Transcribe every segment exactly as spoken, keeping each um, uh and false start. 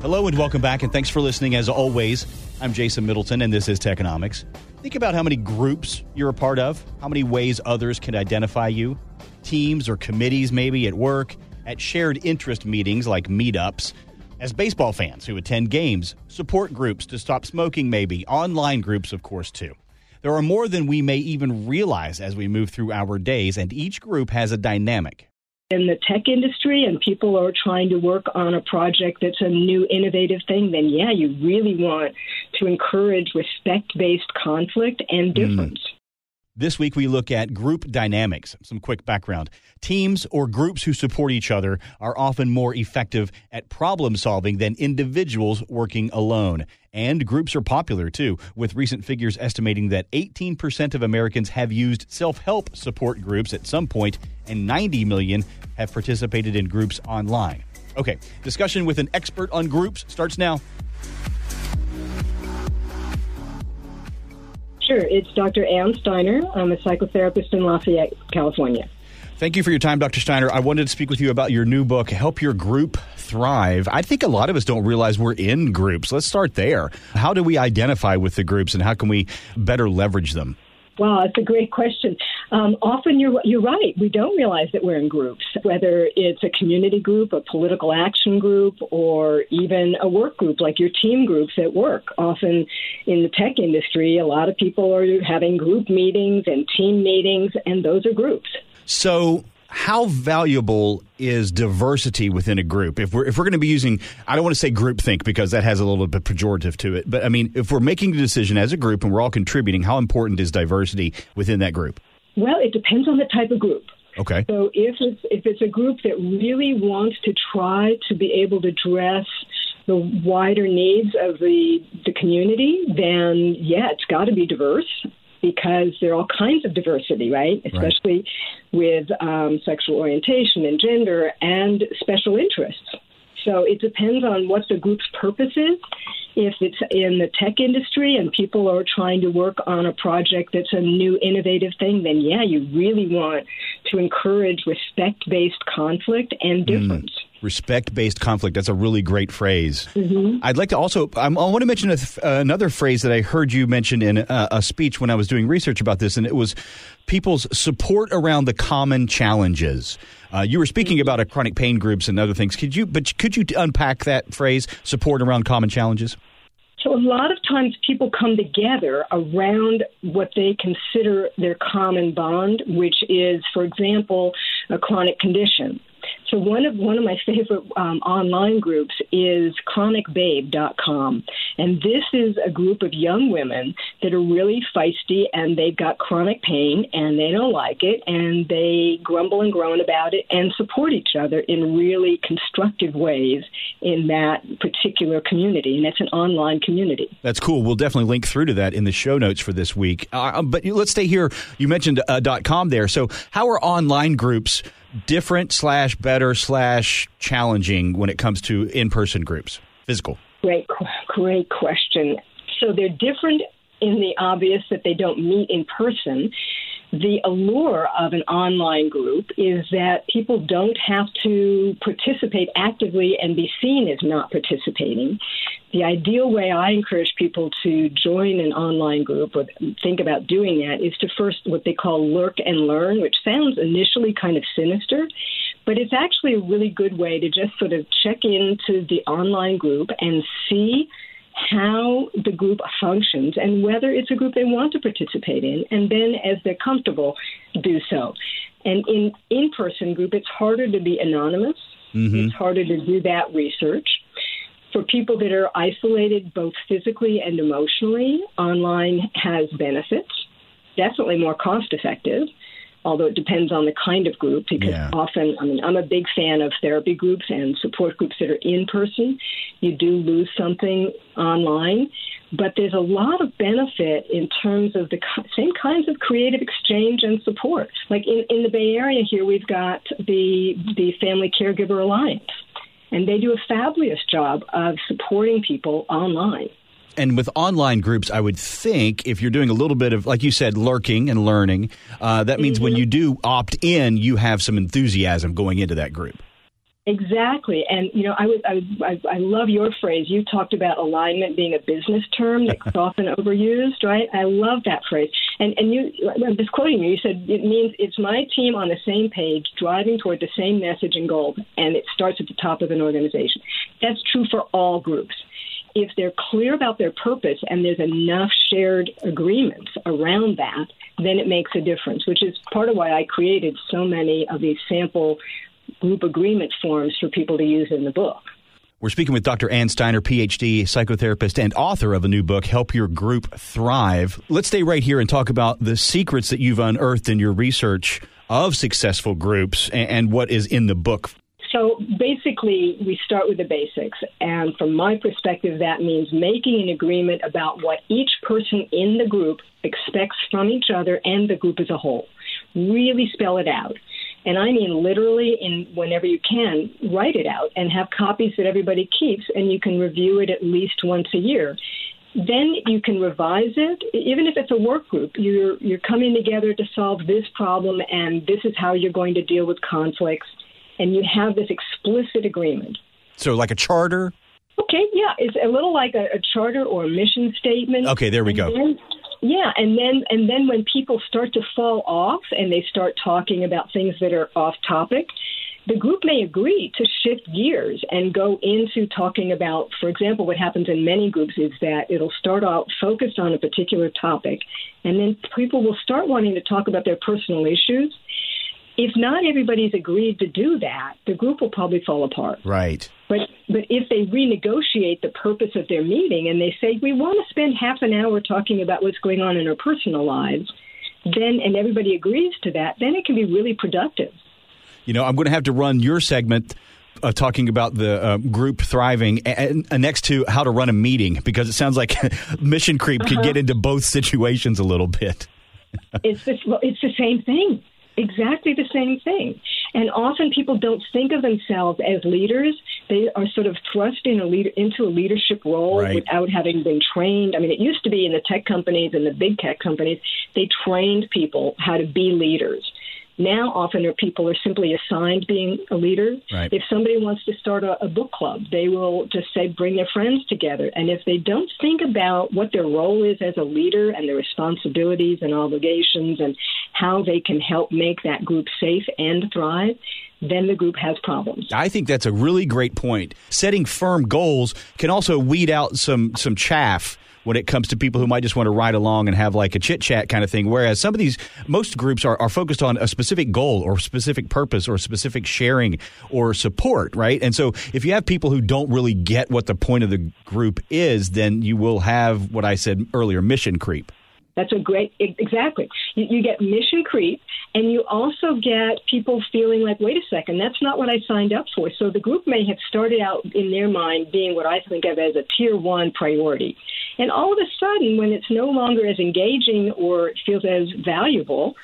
Hello and welcome back, and thanks for listening. As always, I'm Jason Middleton, and this is Techonomics. Think about how many groups you're a part of, how many ways others can identify you, teams or committees maybe at work, at shared interest meetings like meetups, as baseball fans who attend games, support groups to stop smoking maybe, online groups, of course, too. There are more than we may even realize as we move through our days, and each group has a dynamic. In the tech industry and people are trying to work on a project that's a new innovative thing, then yeah, you really want to encourage respect-based conflict and difference. Mm. This week we look at group dynamics. Some quick background. Teams or groups who support each other are often more effective at problem solving than individuals working alone. And groups are popular too, with recent figures estimating that eighteen percent of Americans have used self-help support groups at some point, and ninety million have participated in groups online. Okay, discussion with an expert on groups starts now. Sure. It's Doctor Ann Steiner. I'm a psychotherapist in Lafayette, California. Thank you for your time, Doctor Steiner. I wanted to speak with you about your new book, Help Your Group Thrive. I think a lot of us don't realize we're in groups. Let's start there. How do we identify with the groups, and how can we better leverage them? Wow, that's a great question. Um, often you're you're right. We don't realize that we're in groups, whether it's a community group, a political action group, or even a work group like your team groups at work. Often in the tech industry, a lot of people are having group meetings and team meetings, and those are groups. So how valuable is diversity within a group? If we're if we're going to be using, I don't want to say groupthink because that has a little bit pejorative to it, but I mean, if we're making a decision as a group and we're all contributing, how important is diversity within that group? Well, it depends on the type of group. Okay. So if it's if it's a group that really wants to try to be able to address the wider needs of the the community, then yeah, it's got to be diverse. Because there are all kinds of diversity, right? Especially right. with um, sexual orientation and gender and special interests. So it depends on what the group's purpose is. If it's in the tech industry and people are trying to work on a project that's a new innovative thing, then yeah, you really want to encourage respect-based conflict and difference. Mm. Respect-based conflict. That's a really great phrase. Mm-hmm. I'd like to also, I'm, I want to mention a th- uh, another phrase that I heard you mention in a, a speech when I was doing research about this, and it was people's support around the common challenges. Uh, you were speaking mm-hmm. about chronic pain groups and other things. Could you, but could you unpack that phrase, support around common challenges? So a lot of times people come together around what they consider their common bond, which is, for example, a chronic condition. So one of one of my favorite um, online groups is chronic babe dot com. And this is a group of young women that are really feisty, and they've got chronic pain, and they don't like it, and they grumble and groan about it and support each other in really constructive ways in that particular community. And that's an online community. That's cool. We'll definitely link through to that in the show notes for this week. Uh, but let's stay here. You mentioned uh, .com there. So how are online groups different slash better slash challenging when it comes to in-person groups, physical? Great, great question. So they're different in the obvious that they don't meet in person. The allure of an online group is that people don't have to participate actively and be seen as not participating. The ideal way I encourage people to join an online group or think about doing that is to first what they call lurk and learn, which sounds initially kind of sinister, but it's actually a really good way to just sort of check into the online group and see how the group functions and whether it's a group they want to participate in, and then as they're comfortable, do so. And in in-person group, it's harder to be anonymous. Mm-hmm. It's harder to do that research. For people that are isolated both physically and emotionally, online has benefits, definitely more cost-effective, although it depends on the kind of group, because yeah. often, I mean, I'm a big fan of therapy groups and support groups that are in person. You do lose something online, but there's a lot of benefit in terms of the same kinds of creative exchange and support. Like in, in the Bay Area here, we've got the the Family Caregiver Alliance, and they do a fabulous job of supporting people online. And with online groups, I would think if you're doing a little bit of, like you said, lurking and learning, uh, that means mm-hmm. when you do opt in, you have some enthusiasm going into that group. Exactly. And, you know, I, was, I, was, I, I love your phrase. You talked about alignment being a business term that's often overused, right? I love that phrase. And, and you, I'm just quoting you, you said it means it's my team on the same page, driving toward the same message and goal, and it starts at the top of an organization. That's true for all groups. If they're clear about their purpose and there's enough shared agreements around that, then it makes a difference, which is part of why I created so many of these sample group agreement forms for people to use in the book. We're speaking with Doctor Ann Steiner, P H D, psychotherapist, and author of a new book, Help Your Group Thrive. Let's stay right here and talk about the secrets that you've unearthed in your research of successful groups and, and what is in the book. So basically, we start with the basics. And from my perspective, that means making an agreement about what each person in the group expects from each other and the group as a whole. Really spell it out. And I mean literally, in whenever you can, write it out and have copies that everybody keeps, and you can review it at least once a year. Then you can revise it, even if it's a work group. You're you're coming together to solve this problem, and this is how you're going to deal with conflicts. And you have this explicit agreement. So like a charter? Okay, yeah. It's a little like a, a charter or a mission statement. Okay, there we and go. Then, yeah, and then and then when people start to fall off and they start talking about things that are off topic, the group may agree to shift gears and go into talking about, for example, what happens in many groups is that it'll start out focused on a particular topic, and then people will start wanting to talk about their personal issues. If not everybody's agreed to do that, the group will probably fall apart. Right. But but if they renegotiate the purpose of their meeting and they say, we want to spend half an hour talking about what's going on in our personal lives, then and everybody agrees to that, then it can be really productive. You know, I'm going to have to run your segment uh, talking about the uh, group thriving and, and next to how to run a meeting, because it sounds like mission creep uh-huh. can get into both situations a little bit. it's this, well, it's the same thing. Exactly the same thing. And often people don't think of themselves as leaders. They are sort of thrust in a leader, into a leadership role right. without having been trained. I mean, it used to be in the tech companies and the big tech companies, they trained people how to be leaders. Now, often people are simply assigned being a leader. Right. If somebody wants to start a, a book club, they will just say, bring their friends together. And if they don't think about what their role is as a leader and their responsibilities and obligations and how they can help make that group safe and thrive, then the group has problems. I think that's a really great point. Setting firm goals can also weed out some some chaff when it comes to people who might just want to ride along and have like a chit-chat kind of thing, whereas some of these, most groups are, are focused on a specific goal or specific purpose or specific sharing or support, right? And so if you have people who don't really get what the point of the group is, then you will have what I said earlier, mission creep. That's a great, exactly. You, you get mission creep, and you also get people feeling like, wait a second, that's not what I signed up for. So the group may have started out in their mind being what I think of as a tier one priority. And all of a sudden, when it's no longer as engaging or it feels as valuable,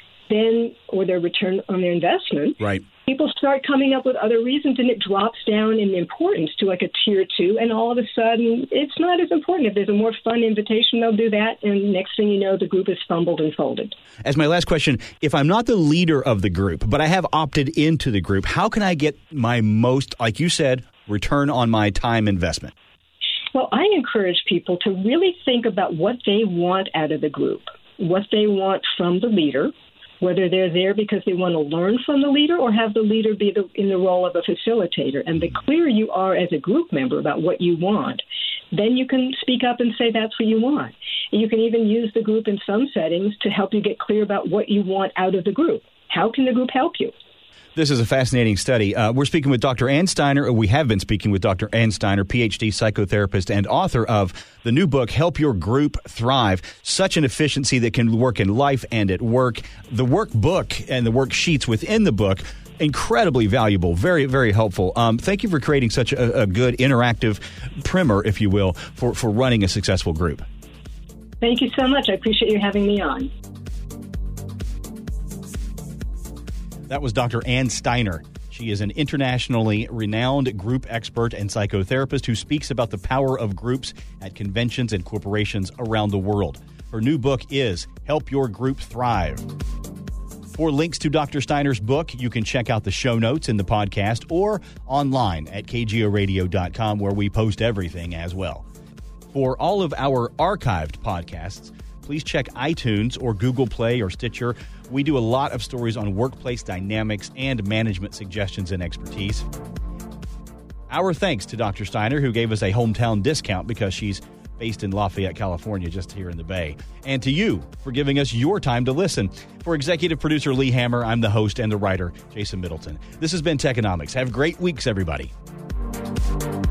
then, or their return on their investment, right. people start coming up with other reasons, and it drops down in importance to like a tier two, and all of a sudden, it's not as important. If there's a more fun invitation, they'll do that, and next thing you know, the group is fumbled and folded. As my last question, if I'm not the leader of the group, but I have opted into the group, how can I get my most, like you said, return on my time investment? Well, I encourage people to really think about what they want out of the group, what they want from the leader, whether they're there because they want to learn from the leader or have the leader be the, in the role of a facilitator. And the clearer you are as a group member about what you want, then you can speak up and say that's what you want. And you can even use the group in some settings to help you get clear about what you want out of the group. How can the group help you? This is a fascinating study. Uh, we're speaking with Doctor Ann Steiner. We have been speaking with Doctor Ann Steiner, P H D psychotherapist and author of the new book, Help Your Group Thrive. Such an efficiency that can work in life and at work. The workbook and the worksheets within the book, incredibly valuable, very, very helpful. Um, thank you for creating such a, a good interactive primer, if you will, for, for running a successful group. Thank you so much. I appreciate you having me on. That was Doctor Ann Steiner. She is an internationally renowned group expert and psychotherapist who speaks about the power of groups at conventions and corporations around the world. Her new book is Help Your Group Thrive. For links to Doctor Steiner's book, you can check out the show notes in the podcast or online at k g o radio dot com, where we post everything as well. For all of our archived podcasts, please check iTunes or Google Play or Stitcher. We do a lot of stories on workplace dynamics and management suggestions and expertise. Our thanks to Doctor Steiner, who gave us a hometown discount because she's based in Lafayette, California, just here in the Bay. And to you for giving us your time to listen. For executive producer Lee Hammer, I'm the host and the writer, Jason Middleton. This has been Techonomics. Have great weeks, everybody.